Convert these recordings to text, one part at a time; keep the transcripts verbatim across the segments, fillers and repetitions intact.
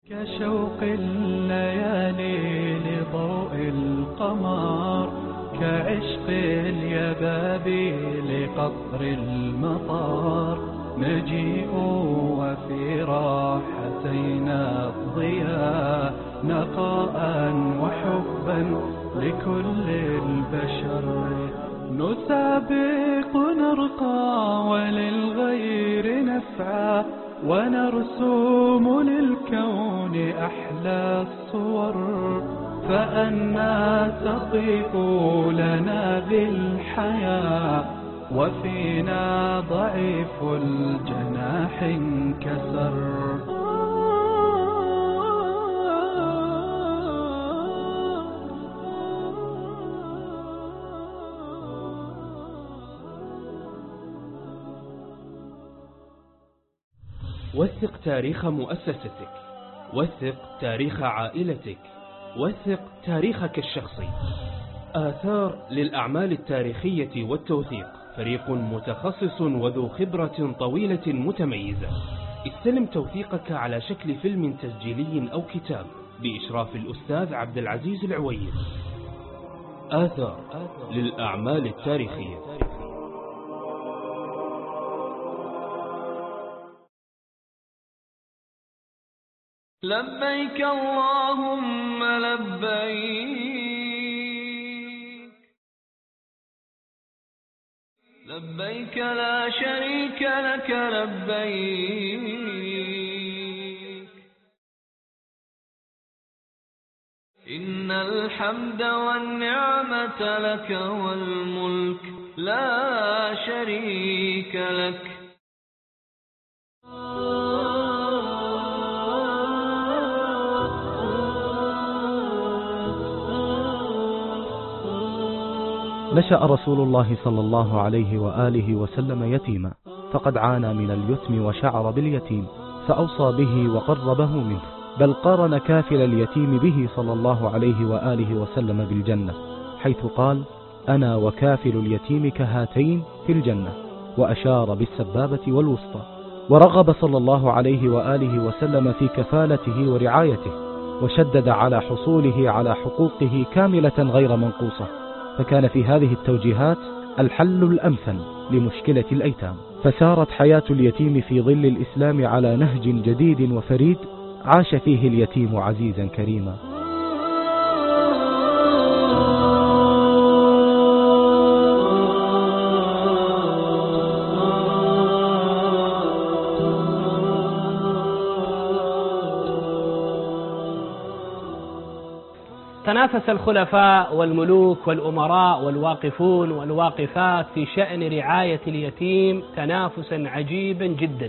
كشوق الليالي لضوء القمر، كعشق اليبابي لقطر المطر، نجيء وفي راحتينا الضياء، نقاء وحبا لكل البشر، نسابق نرقى وللغير نسعى، ونرسم للكون أحلى الصور، فأنا تطيق لنا بالحياة، وفينا ضعيف الجناح انكسر. وثق تاريخ مؤسستك، وثق تاريخ عائلتك، وثق تاريخك الشخصي. آثار للأعمال التاريخية والتوثيق، فريق متخصص وذو خبرة طويلة متميزة. استلم توثيقك على شكل فيلم تسجيلي أو كتاب بإشراف الأستاذ عبد العزيز العويس. آثار للأعمال التاريخية. لبيك اللهم لبيك، لبيك لا شريك لك لبيك، إن الحمد والنعمة لك والملك لا شريك لك. نشأ رسول الله صلى الله عليه وآله وسلم يتيما، فقد عانى من اليتم وشعر باليتيم، فأوصى به وقربه منه، بل قارن كافل اليتيم به صلى الله عليه وآله وسلم بالجنة، حيث قال: أنا وكافل اليتيم كهاتين في الجنة، وأشار بالسبابة والوسطى. ورغب صلى الله عليه وآله وسلم في كفالته ورعايته، وشدد على حصوله على حقوقه كاملة غير منقوصة، فكان في هذه التوجيهات الحل الأمثل لمشكلة الأيتام. فسارت حياة اليتيم في ظل الإسلام على نهج جديد وفريد، عاش فيه اليتيم عزيزا كريما. تنافس الخلفاء والملوك والأمراء والواقفون والواقفات في شأن رعاية اليتيم تنافسا عجيبا جدا،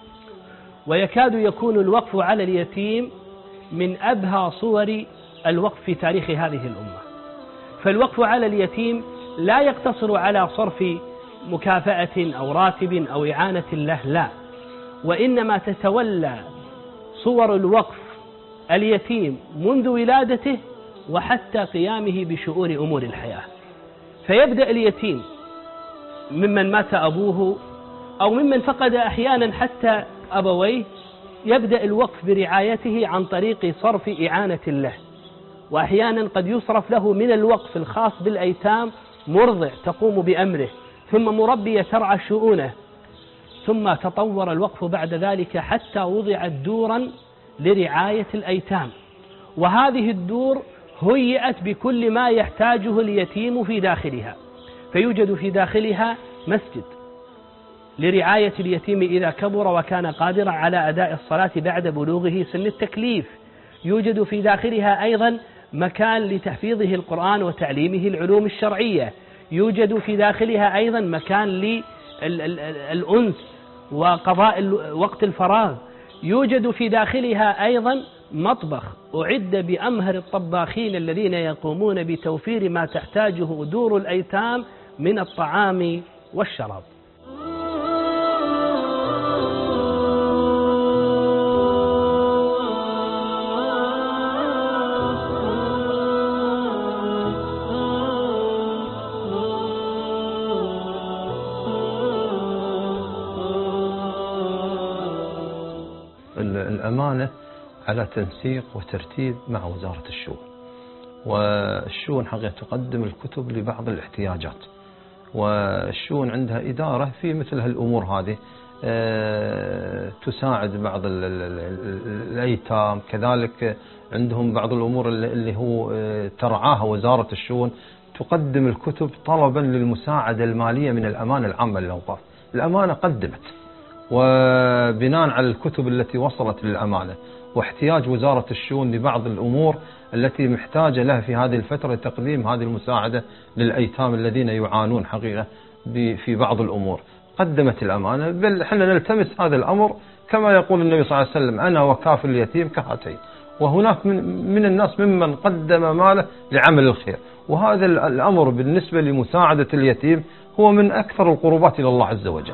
ويكاد يكون الوقف على اليتيم من أبهى صور الوقف في تاريخ هذه الأمة. فالوقف على اليتيم لا يقتصر على صرف مكافأة أو راتب أو إعانة له، لا، وإنما تتولى صور الوقف اليتيم منذ ولادته وحتى قيامه بشؤون أمور الحياة. فيبدأ اليتيم ممن مات أبوه أو ممن فقد أحيانا حتى أبويه، يبدأ الوقف برعايته عن طريق صرف إعانة له، وأحيانا قد يصرف له من الوقف الخاص بالأيتام مرضع تقوم بأمره، ثم مربية ترعى شؤونه، ثم تطور الوقف بعد ذلك حتى وضعت دورا لرعاية الأيتام، وهذه الدور هيئت بكل ما يحتاجه اليتيم في داخلها. فيوجد في داخلها مسجد لرعاية اليتيم إذا كبر وكان قادرا على أداء الصلاة بعد بلوغه سن التكليف. يوجد في داخلها أيضا مكان لتحفيظه القرآن وتعليمه العلوم الشرعية. يوجد في داخلها أيضا مكان للأنس وقضاء وقت الفراغ. يوجد في داخلها أيضا مطبخ أعد بأمهر الطباخين الذين يقومون بتوفير ما تحتاجه دور الأيتام من الطعام والشراب. الأمانة على تنسيق وترتيب مع وزارة الشؤون. والشؤون حقيقة تقدم الكتب لبعض الاحتياجات، والشؤون عندها إدارة في مثل هالأمور هذه تساعد بعض الأيتام، كذلك عندهم بعض الأمور اللي هو ترعاها وزارة الشؤون، تقدم الكتب طلبا للمساعدة المالية من الأمانة العامة للأوقاف. الأمانة قدمت، وبناء على الكتب التي وصلت للأمانة واحتياج وزارة الشؤون لبعض الأمور التي محتاجة لها في هذه الفترة تقديم هذه المساعدة للأيتام الذين يعانون حقيقة في بعض الأمور، قدمت الأمانة. بل احنا نلتمس هذا الأمر كما يقول النبي صلى الله عليه وسلم: أنا وكافل اليتيم كهاتين. وهناك من, من الناس ممن قدم ماله لعمل الخير، وهذا الأمر بالنسبة لمساعدة اليتيم هو من أكثر القربات إلى الله عز وجل.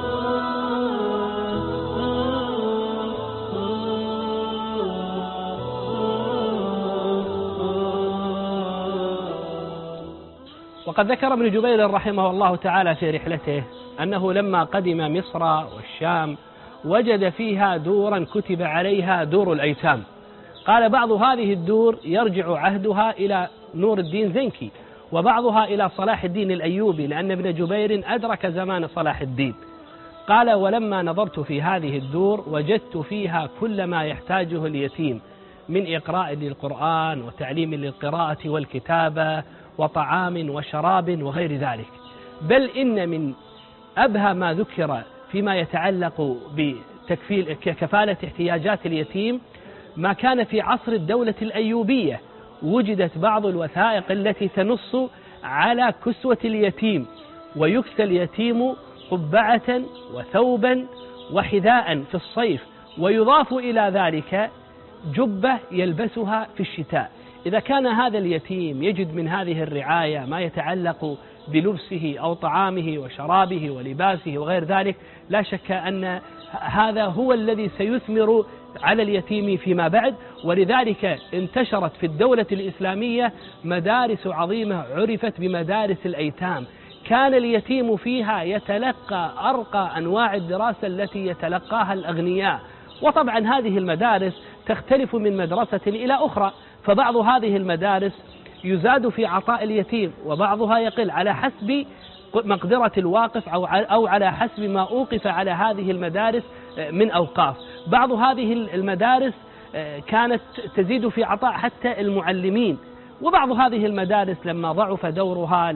وقد ذكر ابن جبير رحمه الله تعالى في رحلته أنه لما قدم مصر والشام وجد فيها دورا كتب عليها دور الأيتام. قال: بعض هذه الدور يرجع عهدها إلى نور الدين زنكي، وبعضها إلى صلاح الدين الأيوبي، لأن ابن جبير أدرك زمان صلاح الدين. قال: ولما نظرت في هذه الدور وجدت فيها كل ما يحتاجه اليتيم من إقراء للقرآن وتعليم للقراءة والكتابة وطعام وشراب وغير ذلك. بل إن من أبهى ما ذكر فيما يتعلق بتكفيل كفالة احتياجات اليتيم ما كان في عصر الدولة الأيوبية. وجدت بعض الوثائق التي تنص على كسوة اليتيم، ويكسى اليتيم قبعة وثوبا وحذاء في الصيف، ويضاف إلى ذلك جبة يلبسها في الشتاء. إذا كان هذا اليتيم يجد من هذه الرعاية ما يتعلق بلبسه أو طعامه وشرابه ولباسه وغير ذلك، لا شك أن هذا هو الذي سيثمر على اليتيم فيما بعد. ولذلك انتشرت في الدولة الإسلامية مدارس عظيمة عرفت بمدارس الأيتام، كان اليتيم فيها يتلقى أرقى أنواع الدراسة التي يتلقاها الأغنياء. وطبعا هذه المدارس تختلف من مدرسة إلى أخرى، فبعض هذه المدارس يزاد في عطاء اليتيم وبعضها يقل على حسب مقدرة الواقف أو على حسب ما أوقف على هذه المدارس من أوقاف. بعض هذه المدارس كانت تزيد في عطاء حتى المعلمين، وبعض هذه المدارس لما ضعف دورها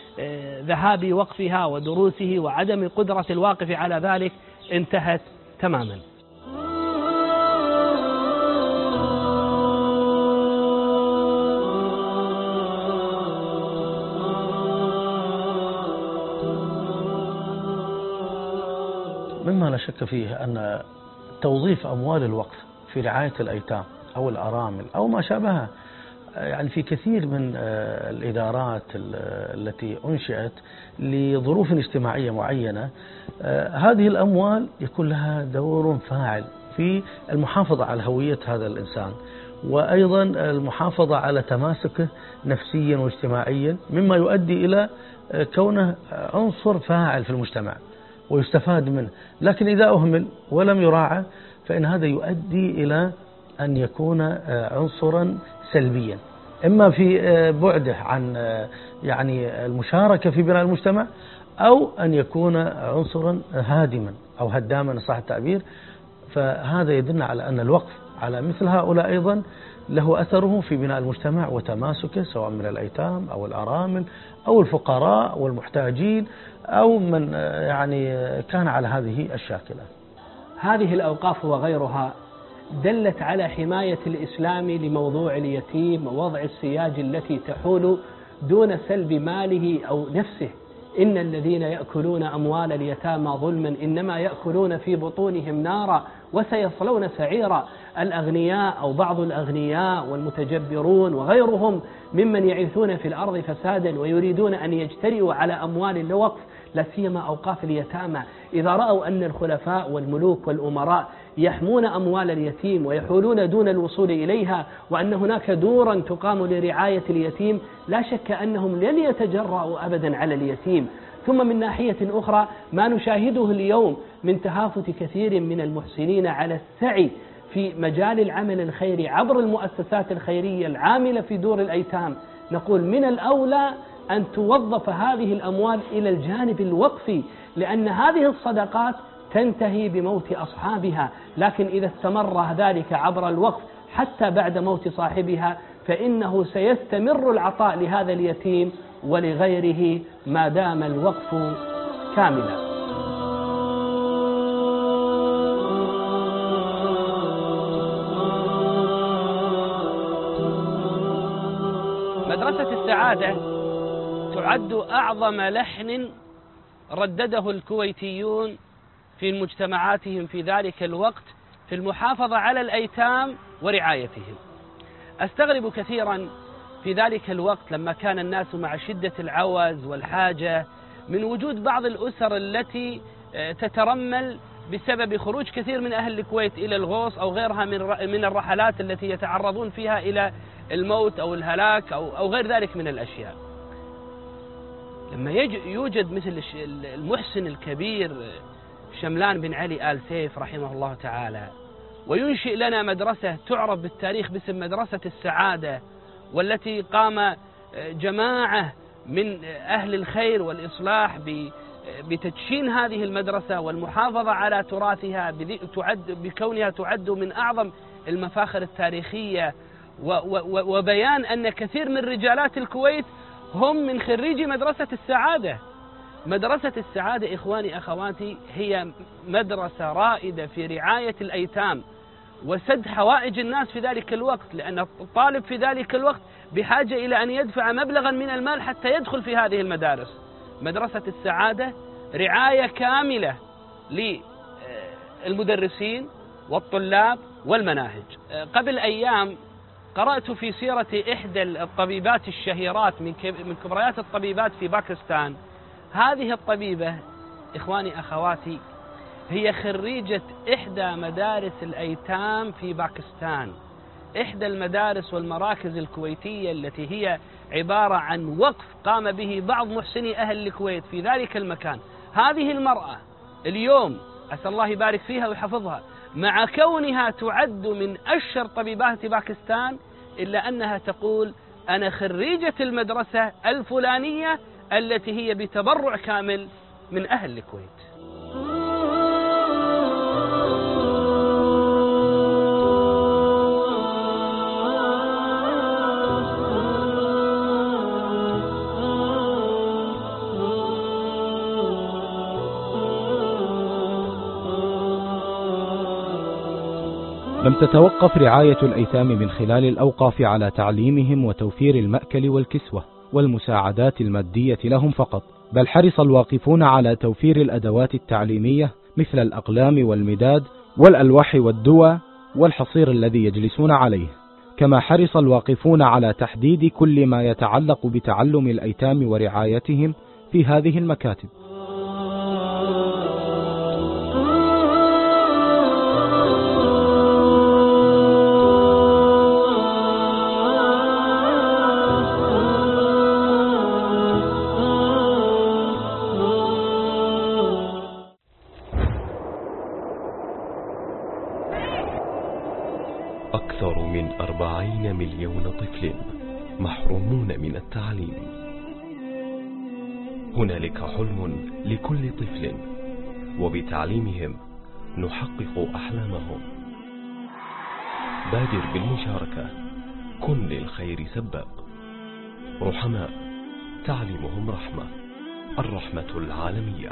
لذهاب وقفها ودروسه وعدم قدرة الواقف على ذلك انتهت تماما. مما لا شك فيه أن توظيف أموال الوقف في رعاية الأيتام أو الأرامل أو ما شابهها، يعني في كثير من الإدارات التي أنشئت لظروف اجتماعية معينة، هذه الأموال يكون لها دور فاعل في المحافظة على هوية هذا الإنسان، وأيضا المحافظة على تماسكه نفسيا واجتماعيا، مما يؤدي إلى كونه عنصر فاعل في المجتمع ويستفاد منه. لكن إذا أهمل ولم يراعى فإن هذا يؤدي إلى أن يكون عنصرا سلبيا، إما في بعده عن يعني المشاركة في بناء المجتمع، أو أن يكون عنصرا هادما أو هداما إن صح التعبير. فهذا يدل على أن الوقف على مثل هؤلاء أيضا له أثره في بناء المجتمع وتماسكه، سواء من الأيتام أو الأرامل أو الفقراء والمحتاجين أو من يعني كان على هذه الشاكلة. هذه الأوقاف وغيرها دلت على حماية الإسلام لموضوع اليتيم ووضع السياج التي تحول دون سلب ماله أو نفسه. إن الذين يأكلون أموال اليتامى ظلما إنما يأكلون في بطونهم نارا وسيصلون سعيرا. الأغنياء أو بعض الأغنياء والمتجبرون وغيرهم ممن يعيثون في الأرض فسادا ويريدون أن يجترئوا على أموال الوقف، لا سيما أوقاف اليتامى، إذا رأوا أن الخلفاء والملوك والأمراء يحمون أموال اليتيم ويحولون دون الوصول إليها، وأن هناك دورا تقام لرعاية اليتيم، لا شك أنهم لن يتجرؤوا أبدا على اليتيم. ثم من ناحية أخرى ما نشاهده اليوم من تهافت كثير من المحسنين على السعي في مجال العمل الخيري عبر المؤسسات الخيرية العاملة في دور الأيتام، نقول من الأولى أن توظف هذه الأموال إلى الجانب الوقفي، لأن هذه الصدقات تنتهي بموت أصحابها، لكن إذا استمر ذلك عبر الوقف حتى بعد موت صاحبها فإنه سيستمر العطاء لهذا اليتيم ولغيره ما دام الوقف كاملا. مدرسة السعادة تعد أعظم لحن ردده الكويتيون في مجتمعاتهم في ذلك الوقت في المحافظة على الأيتام ورعايتهم. أستغرب كثيرا في ذلك الوقت لما كان الناس مع شدة العوز والحاجة من وجود بعض الأسر التي تترمل بسبب خروج كثير من أهل الكويت إلى الغوص أو غيرها من الرحلات التي يتعرضون فيها إلى الموت أو الهلاك أو أو غير ذلك من الأشياء. لما يوجد مثل المحسن الكبير شملان بن علي آل سيف رحمه الله تعالى وينشئ لنا مدرسة تعرف بالتاريخ باسم مدرسة السعادة، والتي قام جماعة من أهل الخير والإصلاح بتدشين هذه المدرسة والمحافظة على تراثها بكونها تعد من أعظم المفاخر التاريخية، وبيان أن كثير من رجالات الكويت هم من خريجي مدرسة السعادة. مدرسة السعادة إخواني أخواتي هي مدرسة رائدة في رعاية الأيتام وسد حوائج الناس في ذلك الوقت، لأن الطالب في ذلك الوقت بحاجة إلى أن يدفع مبلغا من المال حتى يدخل في هذه المدارس. مدرسة السعادة رعاية كاملة للمدرسين والطلاب والمناهج. قبل أيام قرأت في سيرة إحدى الطبيبات الشهيرات من كبريات الطبيبات في باكستان. هذه الطبيبة إخواني أخواتي هي خريجة إحدى مدارس الأيتام في باكستان، إحدى المدارس والمراكز الكويتية التي هي عبارة عن وقف قام به بعض محسني أهل الكويت في ذلك المكان. هذه المرأة اليوم أسأل الله يبارك فيها ويحفظها، مع كونها تعد من أشهر طبيبات باكستان إلا أنها تقول أنا خريجة المدرسة الفلانية التي هي بتبرع كامل من أهل الكويت. لم تتوقف رعاية الأيتام من خلال الأوقاف على تعليمهم وتوفير المأكل والكسوة والمساعدات المادية لهم فقط، بل حرص الواقفون على توفير الأدوات التعليمية مثل الأقلام والمداد والألواح والدوى والحصير الذي يجلسون عليه، كما حرص الواقفون على تحديد كل ما يتعلق بتعلم الأيتام ورعايتهم في هذه المكاتب. أكثر من أربعين مليون طفل محرومون من التعليم. هنالك حلم لكل طفل، وبتعليمهم نحقق أحلامهم. بادر بالمشاركة، كن للخير سباب. رحماء، تعليمهم رحمة. الرحمة العالمية.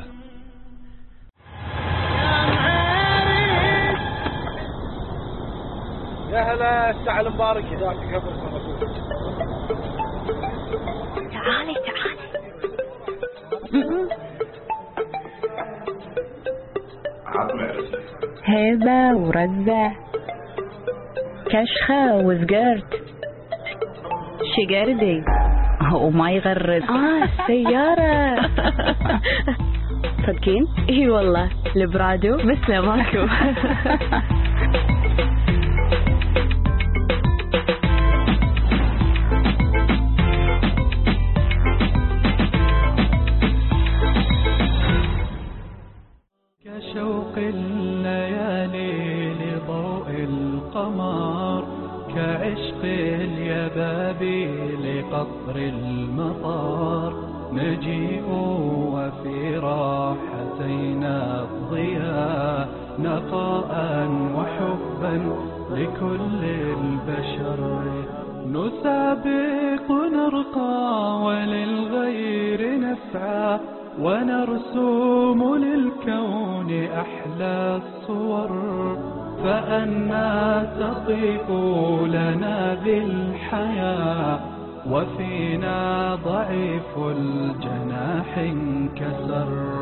يا هلا، الساعة المبارك إذا تكبر. تعالي تعالي. هبة ورزة، كشخة وزقرت، شقردي وما يغرد. آه السيارة. صدقين؟ اي والله، البرادو بس لا ماكو. كشوق الليالي لضوء كعشق اليبابي لقطر المطار نجيء وفي راحتينا الضياء نقاء وحبا لكل البشر نسابق نرقى وللغير نسعى ونرسوم للكون أحلى الصور فأنا تطيب لنا ذي الحياة وفينا ضعيف الجناح انكسر